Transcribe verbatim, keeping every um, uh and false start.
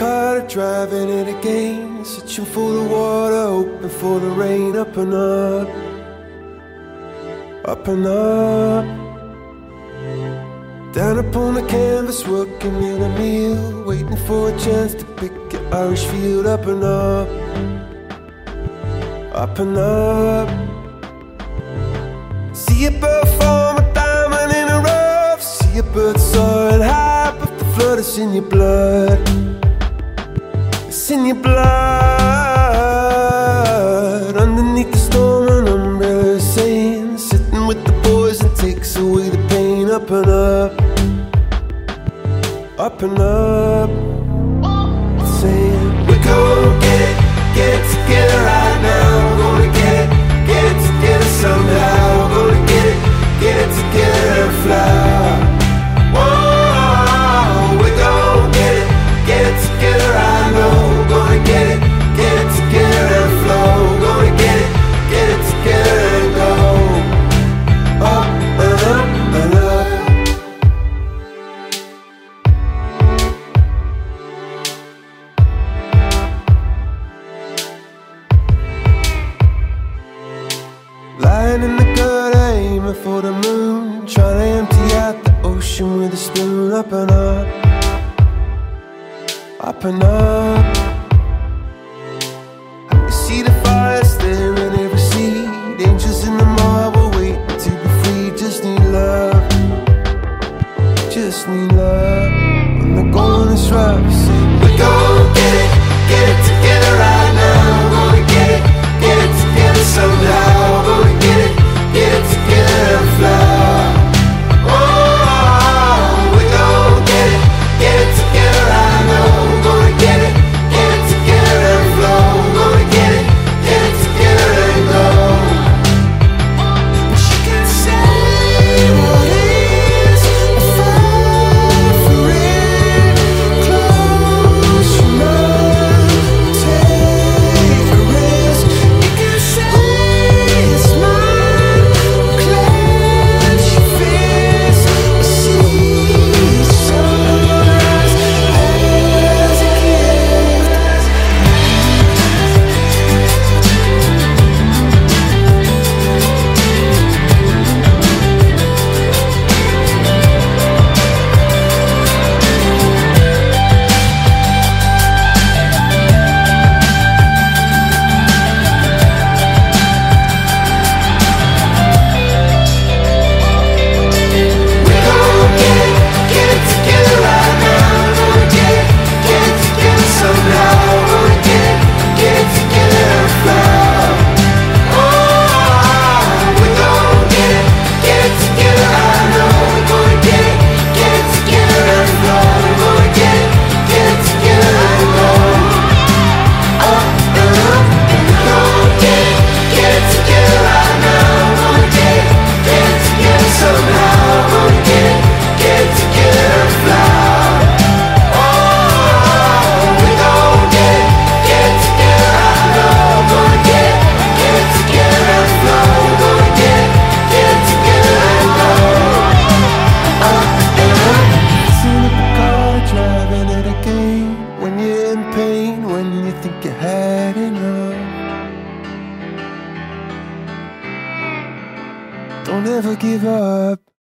car, driving it again, searching for the water, hoping for the rain. Up and up, up and up, down upon the canvas, working in a meal, waiting for a chance to pick an Irish field. Up and up, up and up. See a bird form a diamond in a rough, see a bird soaring high, but the flood is in your blood. It's in your blood. Underneath the storm, an umbrella is saying, sitting with the boys and takes away the pain. Up and up, up and up, saying, we're gonna get it, get it together right now. We're gonna get it, get it together somehow. We're gonna get it, get it together and fly. Whoa, we're gonna get it, get it together, I know. We're gonna get it, get it together and flow. We're gonna get it, get it together and go up and up and up. Lying in the gutter, aiming for the moon, trying to empty out the ocean with a spoon. Up and up, up and up. I can see the fire staring every seed, angels in the marble waiting to be free. Just need love, just need love. When the going is rough, say, we're gonna get it, get it together right now. We're gonna get it, get it together somehow. We're gonna get it, get it together and fly. Oh, we're gonna get it, get it together, I know. We're gonna get it, get it together and flow. We're gonna get it, get it together and go. But you can say what is a fight for it. Close your mind, take a risk. You can say it's mine. Clench your fist. I see the sunrise as a gift. We're gonna get it, get it together right now. We're gonna get it, get it together somehow. We're gonna get it, get it together and fly. Oh, we're gonna get it, get it together, I know. We're gonna get it, get it together and fly. We're gonna get it, get it together and go up and up. And we're gonna get it, get it together right now. We're gonna get it, get it together somehow. We're gonna get it, get it together and fly. Oh, we're gonna get it, get it together, I know. We're gonna get it, get it together and flow. We're gonna get it, get it together and go up and up. Sitting in the car, driving it again. When you're in pain, when you think you had enough, don't ever give up.